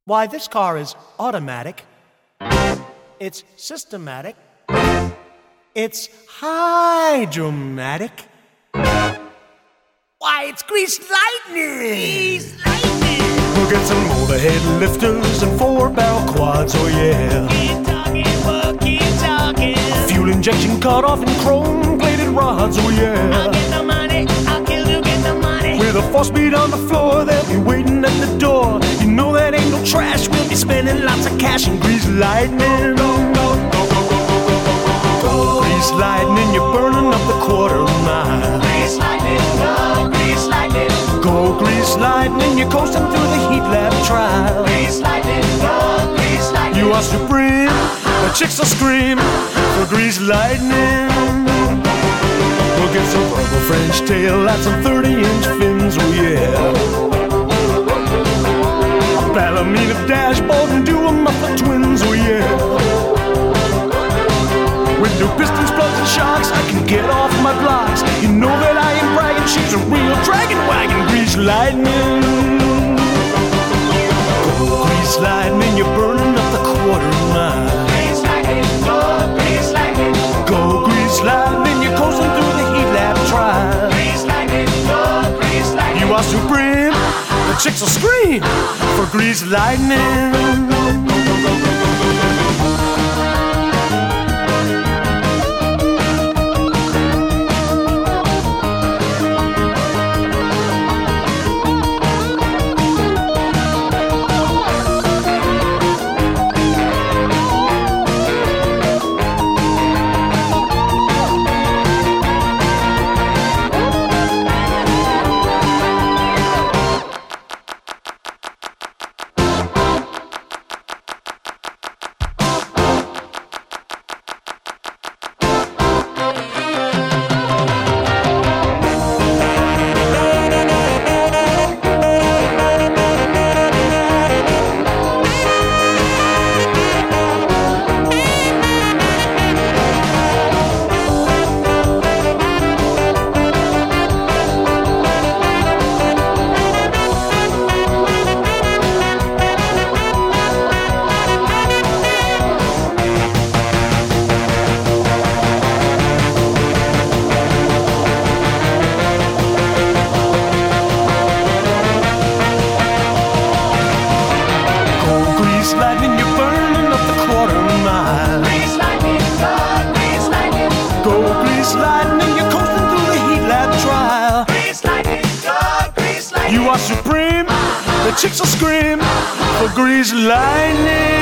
Why, this car is automatic. It's systematic. It's hydromatic. Why, it's greased lightning! Greased lightning! We'll get some overhead lifters and 4-barrel quads, oh yeah. Keep talking, we'll keep talking. Fuel injection cut off and chrome-plated rods, oh yeah. I'll get the money, I'll kill to get the money. With a 4-speed on the floor, they'll be waiting at the door. You know that ain't no trash, we'll be spending lots of cash and greased lightning. Grease lightning, you're burning up the quarter mile. Grease lightning, go, grease lightning. Go grease lightning, you're coasting through the heat lab trial. Grease lightning, go, grease lightning. You are supreme, the chicks will scream for grease lightning. We'll get some purple French tail, add some 30-inch fins, oh yeah. A Palomino dashboard and do a muffler twins, oh yeah. With no pistons, plugs, and shocks, I can get off my blocks. You know that I am bragging, she's a real dragon wagon. Grease lightning. Go grease lightning, you're burning up the quarter mile. Grease lightning, go, grease lightning. Go grease lightning, you're coasting through the heat lab trial. Grease lightning, go, grease lightning. You are supreme, the chicks will scream for grease lightning. Lightning, you're burning up the quarter mile. Grease lightning, go, grease lightning. Go grease lightning, you're coasting through the heat lab trial. Grease lightning, go, grease lightning. You are supreme, the chicks will scream for grease lightning.